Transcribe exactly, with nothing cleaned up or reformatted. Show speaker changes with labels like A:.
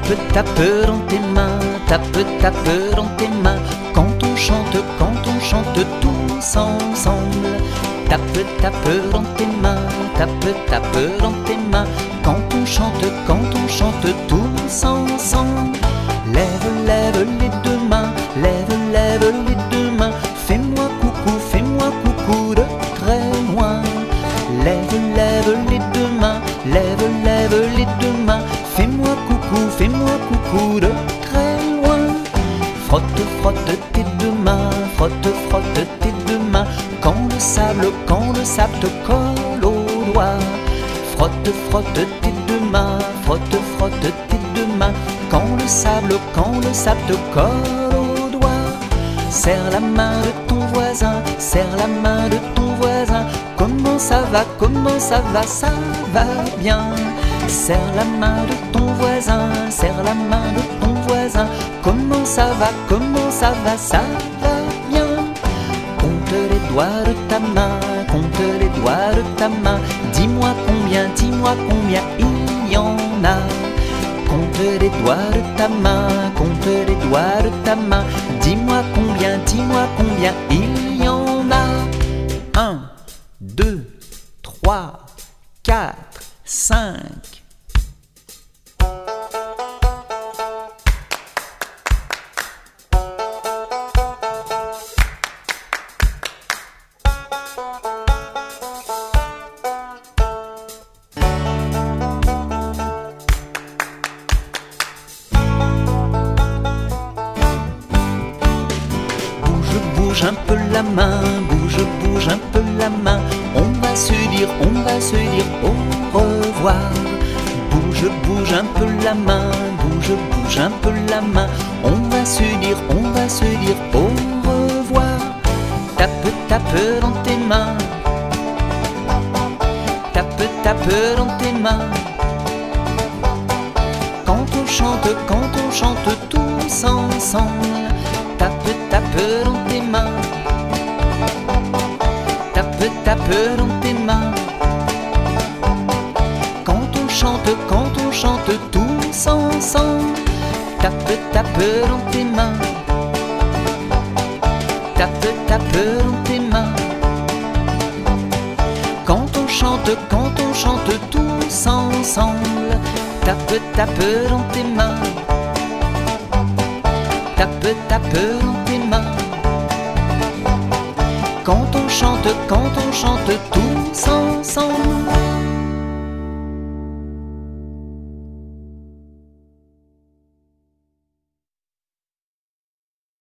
A: Tape, tape dans tes mains, tape, tape dans tes mains. Quand on chante, quand on chante tous ensemble. Tape, tape dans tes mains, tape, tape dans tes mains. Quand on chante, quand on chante tous ensemble. Lève, lève les deux mains, lève, lève les deux mains. Fais-moi coucou, fais-moi coucou de très loin. Lève, lève les deux mains, lève, lève les deux mains. Fais-moi coucou, fais-moi coucou de très loin. Frotte, frotte tes deux mains, frotte, frotte tes deux mains. Quand le sable, quand le sable te colle aux doigts. Frotte, frotte tes deux mains, frotte, frotte tes deux mains. Quand le sable, quand le sable te colle aux doigts. Serre la main de ton voisin, serre la main de ton voisin. Comment ça va, comment ça va, ça va bien. Serre la main de ton voisin, serre la main de ton voisin. Comment ça va, comment ça va, ça va bien. Compte les doigts de ta main, compte les doigts de ta main. Dis-moi combien, dis-moi combien il y en a. Compte les doigts de ta main, compte les doigts de ta main. Dis-moi combien, dis-moi combien il y en a. Un, deux, trois, quatre, cinq. Bouge un peu la main, bouge, bouge un peu la main. On va se dire, on va se dire au revoir. Bouge, bouge un peu la main, bouge, bouge un peu la main. On va se dire, on va se dire au revoir. Tape, tape dans tes mains. Tape, tape dans tes mains. Quand on chante, quand on chante tous ensemble. Tape, tape dans tes mains. Tape, tape dans tes mains. Quand on chante, quand on chante tous ensemble. Tape, tape dans tes mains. Tape, tape dans tes mains. Quand on chante, quand on chante tous ensemble. Tape, tape dans tes mains. Tape, tape dans tes mains. Quand on chante, quand on chante tous ensemble.